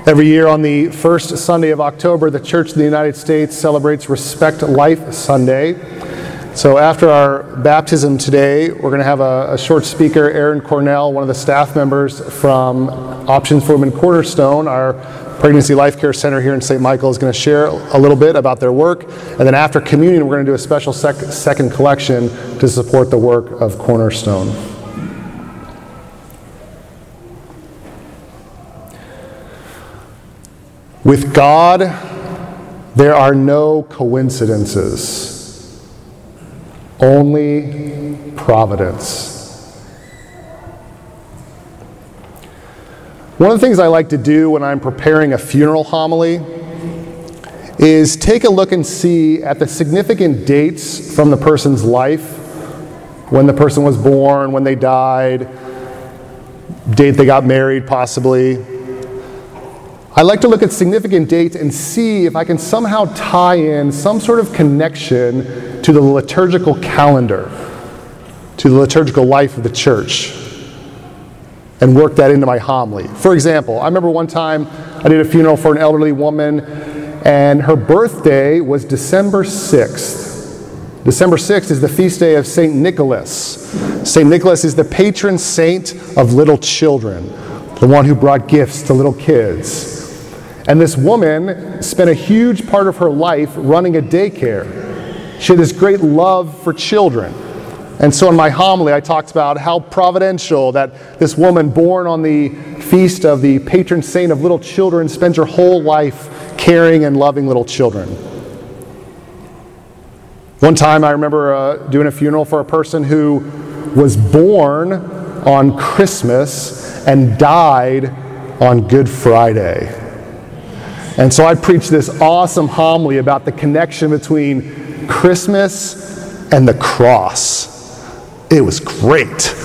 Every year on the first Sunday of October, the Church of the United States celebrates Respect Life Sunday. So after our baptism today, we're going to have a short speaker, Erin Cornell, one of the staff members from Options for Women Cornerstone, our Pregnancy Life Care Center here in St. Michael, is going to share a little bit about their work. And then after communion, we're going to do a special second collection to support the work of Cornerstone. With God, there are no coincidences, only providence. One of the things I like to do when I'm preparing a funeral homily is take a look and see at the significant dates from the person's life, when the person was born, when they died, date they got married possibly. I like to look at significant dates and see if I can somehow tie in some sort of connection to the liturgical calendar, to the liturgical life of the church, and work that into my homily. For example, I remember one time I did a funeral for an elderly woman, and her birthday was December 6th. December 6th is the feast day of St. Nicholas. St. Nicholas is the patron saint of little children, the one who brought gifts to little kids. And this woman spent a huge part of her life running a daycare. She had this great love for children. And so in my homily, I talked about how providential that this woman born on the feast of the patron saint of little children spends her whole life caring and loving little children. One time I remember doing a funeral for a person who was born on Christmas and died on Good Friday. And so I preached this awesome homily about the connection between Christmas and the cross. It was great.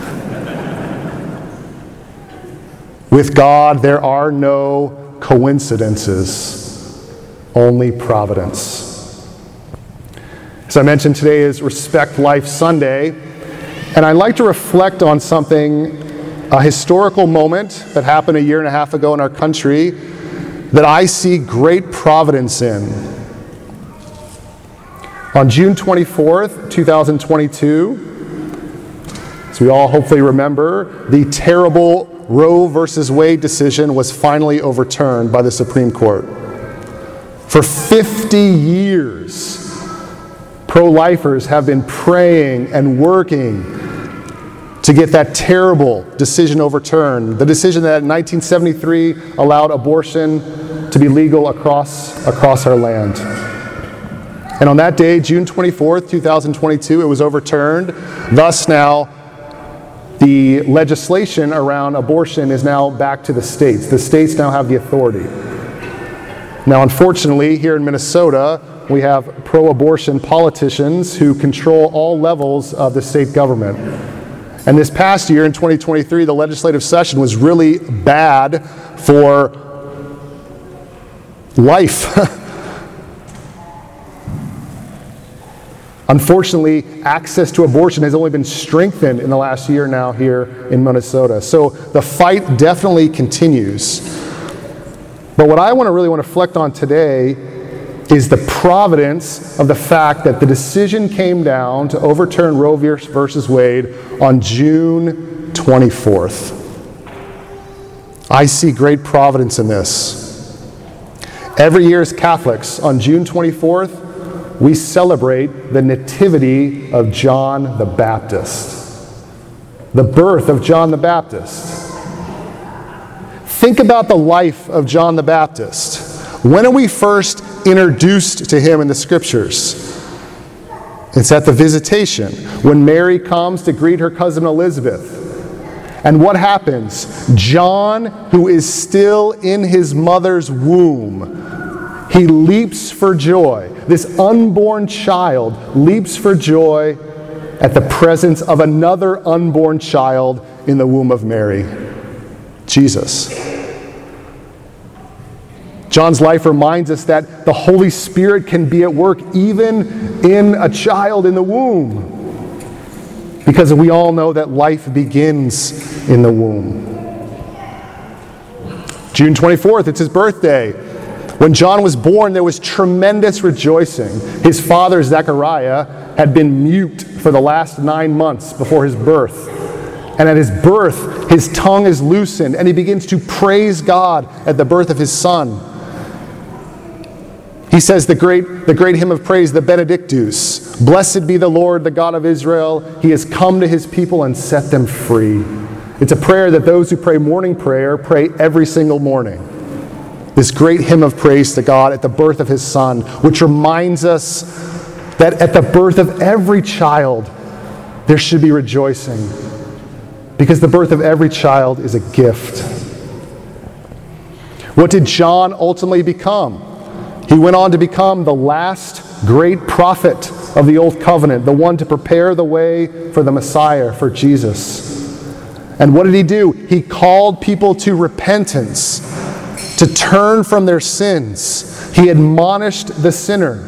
With God, there are no coincidences, only providence. As I mentioned, today is Respect Life Sunday, and I'd like to reflect on something, a historical moment that happened a year and a half ago in our country that I see great providence in. On June 24th, 2022, as we all hopefully remember, the terrible Roe versus Wade decision was finally overturned by the Supreme Court. For 50 years, pro-lifers have been praying and working to get that terrible decision overturned. The decision that in 1973 allowed abortion to be legal across our land. And on that day, June 24th, 2022, it was overturned. Thus now, the legislation around abortion is now back to the states. The states now have the authority. Now, unfortunately, here in Minnesota, we have pro-abortion politicians who control all levels of the state government. And this past year, in 2023, the legislative session was really bad for life. Unfortunately, access to abortion has only been strengthened in the last year now here in Minnesota. So the fight definitely continues. But what I really want to reflect on today is the providence of the fact that the decision came down to overturn Roe versus Wade on June 24th. I see great providence in this. Every year as Catholics, on June 24th, we celebrate the nativity of John the Baptist, the birth of John the Baptist. Think about the life of John the Baptist. When are we first introduced to him in the scriptures? It's at the visitation, when Mary comes to greet her cousin Elizabeth. And what happens? John, who is still in his mother's womb, he leaps for joy. This unborn child leaps for joy at the presence of another unborn child in the womb of Mary, Jesus. John's life reminds us that the Holy Spirit can be at work even in a child in the womb, because we all know that life begins in the womb. June 24th, it's his birthday. When John was born, there was tremendous rejoicing. His father, Zechariah, had been mute for the last 9 months before his birth. And at his birth, his tongue is loosened, and he begins to praise God at the birth of his son. He says the great hymn of praise, the Benedictus. Blessed be the Lord, the God of Israel. He has come to his people and set them free. It's a prayer that those who pray morning prayer pray every single morning. This great hymn of praise to God at the birth of his son, which reminds us that at the birth of every child, there should be rejoicing. Because the birth of every child is a gift. What did John ultimately become? He went on to become the last great prophet of the Old Covenant, the one to prepare the way for the Messiah, for Jesus. And what did he do? He called people to repentance, to turn from their sins. He admonished the sinner.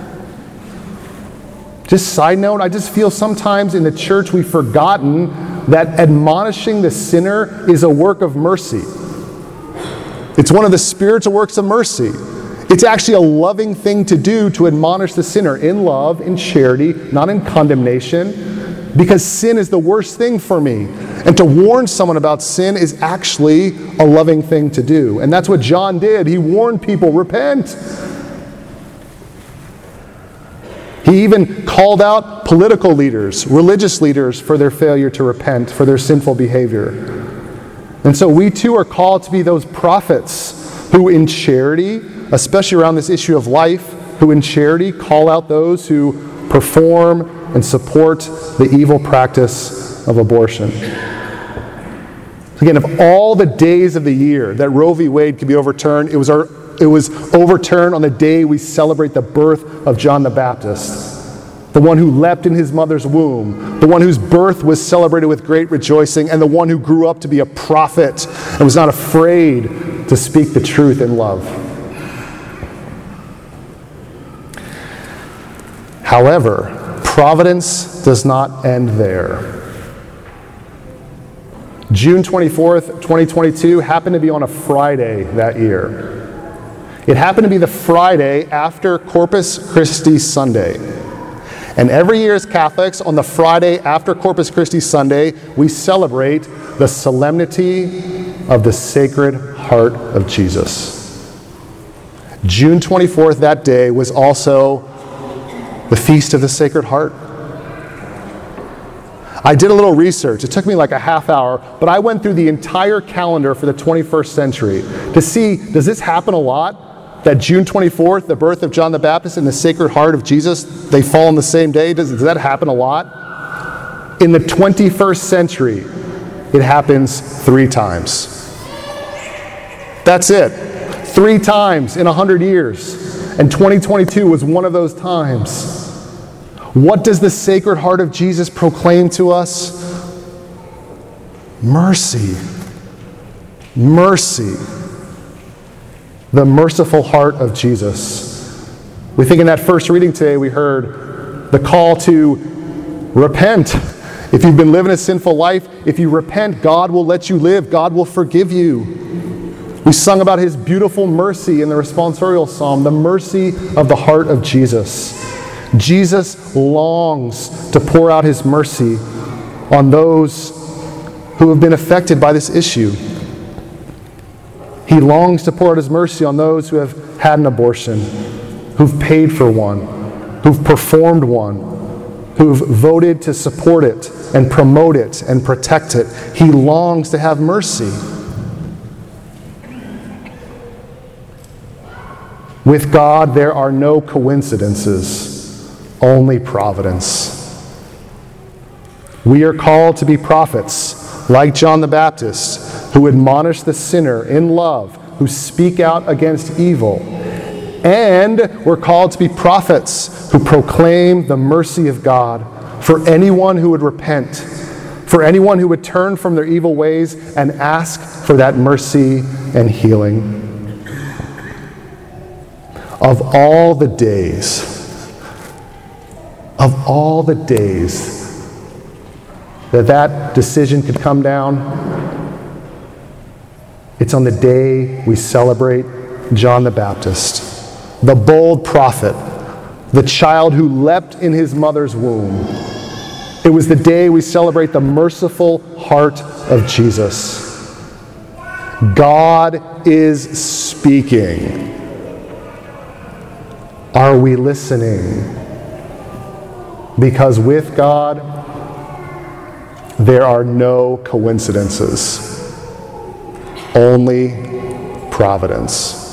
Just side note, I just feel sometimes in the church we've forgotten that admonishing the sinner is a work of mercy. It's one of the spiritual works of mercy. It's actually a loving thing to do to admonish the sinner in love, in charity, not in condemnation, because sin is the worst thing for me. And to warn someone about sin is actually a loving thing to do. And that's what John did. He warned people, repent. He even called out political leaders, religious leaders, for their failure to repent, for their sinful behavior. And so we too are called to be those prophets who in charity, especially around this issue of life, who in charity call out those who perform and support the evil practice of abortion. Again, of all the days of the year that Roe v. Wade could be overturned, it was overturned on the day we celebrate the birth of John the Baptist, the one who leapt in his mother's womb, the one whose birth was celebrated with great rejoicing, and the one who grew up to be a prophet and was not afraid to speak the truth in love. However, providence does not end there. June 24th, 2022 happened to be on a Friday that year. It happened to be the Friday after Corpus Christi Sunday. And every year as Catholics, on the Friday after Corpus Christi Sunday, we celebrate the solemnity of the Sacred Heart of Jesus. June 24th, that day, was also the Feast of the Sacred Heart. I did a little research. It took me like a half hour, but I went through the entire calendar for the 21st century to see, does this happen a lot? That June 24th, the birth of John the Baptist and the Sacred Heart of Jesus, they fall on the same day? Does that happen a lot? In the 21st century, it happens 3 times. That's it. 3 times in 100 years. And 2022 was one of those times. What does the Sacred Heart of Jesus proclaim to us? Mercy. Mercy. The merciful heart of Jesus. We think in that first reading today we heard the call to repent. If you've been living a sinful life, if you repent, God will let you live. God will forgive you. We sung about his beautiful mercy in the responsorial psalm, the mercy of the heart of Jesus. Jesus longs to pour out his mercy on those who have been affected by this issue. He longs to pour out his mercy on those who have had an abortion, who've paid for one, who've performed one, who've voted to support it and promote it and protect it. He longs to have mercy. With God, there are no coincidences, only providence. We are called to be prophets, like John the Baptist, who admonish the sinner in love, who speak out against evil. And we're called to be prophets who proclaim the mercy of God for anyone who would repent, for anyone who would turn from their evil ways and ask for that mercy and healing. Of all the days that decision could come down, It's on the day we celebrate John the Baptist, the bold prophet, the child who leapt in his mother's womb. It was the day we celebrate the merciful heart of Jesus. God is speaking. Are we listening? Because with God, there are no coincidences, only providence.